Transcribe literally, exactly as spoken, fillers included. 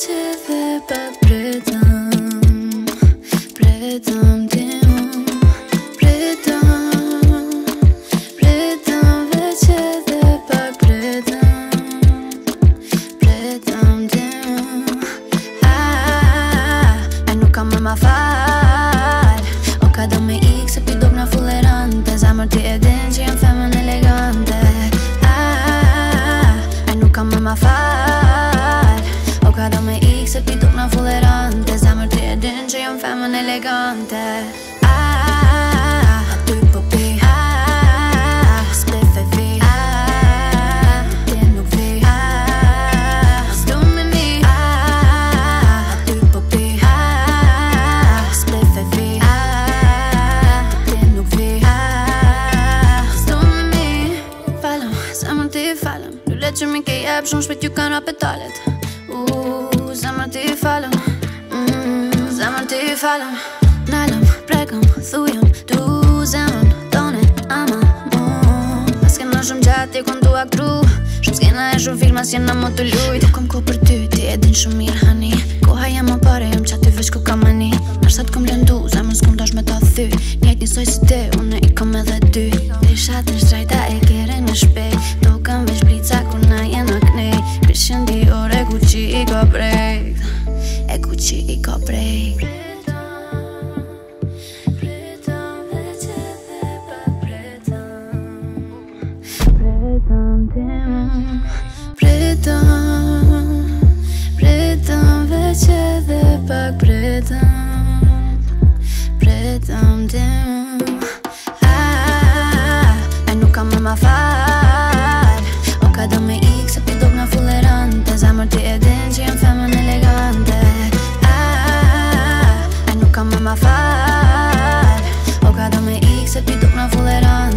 veç edhe pak pritëm, pritëm ti unë, pritëm, pritëm veç edhe pak pritëm, pritëm ti unë. E nuk kam më ma fal, o ka do me ik se pi dok na fullerante. Zemër ti e din që jam femën elegante. E nuk kam më ma fal, o ka do me ik se pi dok na fullerante. Zemër ti e din që jam femën elegante. Aty po pi, spliff e vi, ti nuk vi, s'du me ni. Aty po pi, spliff e vi, ti nuk vi, s'du me ni. Falem, zemër ti falem, lullet që mi ke jep shumë shpejt ju kanë apetalet. Uh, zemër ti falem, mm, zemër ti falem. Nalëm, prekëm, thujëm, tu zemën, tonet, ama, mu. Pas kena shumë gjatë, je kon tu aktru. Shumë skena e shumë filma, s'jena mo të lujt. Kom ko për ty, ti e din shumë mirë, hani. Koha jem më pare, jem qati veç ku kam mani. Nërsa t'kom lëndu, zemën s'kom dosh me ta thy. Njajt njësoj si te, une i kom edhe dy. Te shatën shtrajta e kere në shpej. Do kam veç blica, ku na jena knej. Christian Dior e Gucci i ka prejt, e Gucci i ka prejt. Pritëm, pritëm veç edhe pak pritëm, pritëm ti unë. E nuk kam më ma fal, o ka do me ik se pi dok na fullerante. Zemër ti e din që jam femën elegante. E nuk kam më ma fal, o ka do me ik se pi dok na fullerante.